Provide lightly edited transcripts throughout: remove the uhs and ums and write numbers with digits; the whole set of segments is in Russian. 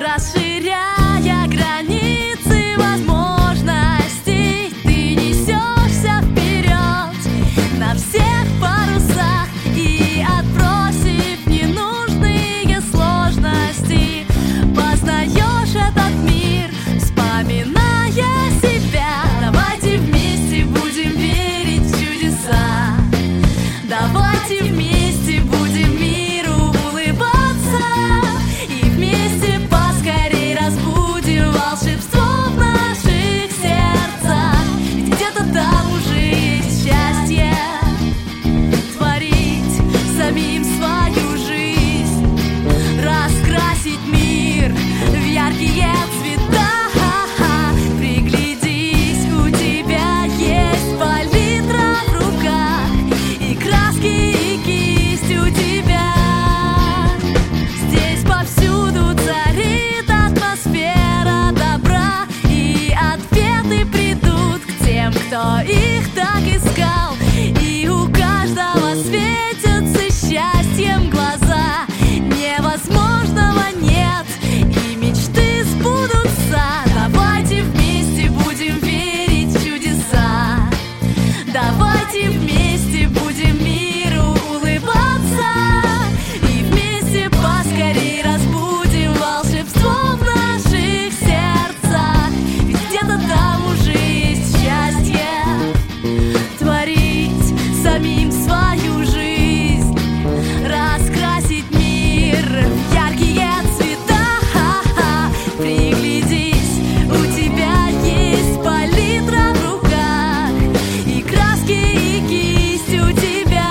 Расширяя границы возможностей, ты несешься вперед на всех парусах и, отбросив ненужные сложности, познаешь этот мир, вспоминая себя. Давайте вместе будем верить в чудеса. Давайте вместе будем миру улыбаться и вместе поскорей разбудим волшебство в наших сердцах. Ведь где-то там уже есть счастье творить самим свою жизнь, раскрасить мир в яркие цвета. Приглядись, у тебя есть палитра в руках и краски, и кисть у тебя. Здесь повсюду царит атмосфера добра, и ответы придут к тем, кто их так искал. И у каждого светятся счастьем глаза. Невозможного нет, и мечты сбудутся. Давайте вместе будем верить в чудеса. Давайте вместе будем миру улыбаться и вместе поскорей разбудим волшебство в наших сердцах. Ведь где-то там уже есть счастье творить самим свою жизнь, раскрасить мир в яркие цвета. Приглядись, у тебя есть палитра в руках и краски, и кисть у тебя.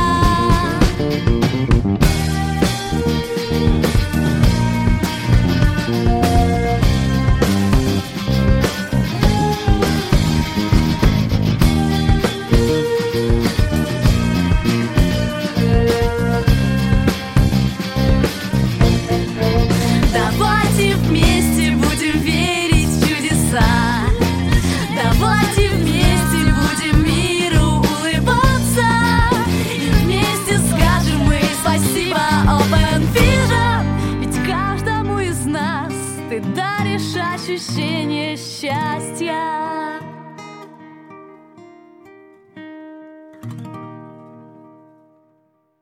Давайте вместе будем верить в чудеса. Давайте вместе будем миру улыбаться и вместе скажем мы спасибо Open Vision. Ведь каждому из нас ты даришь ощущение счастья.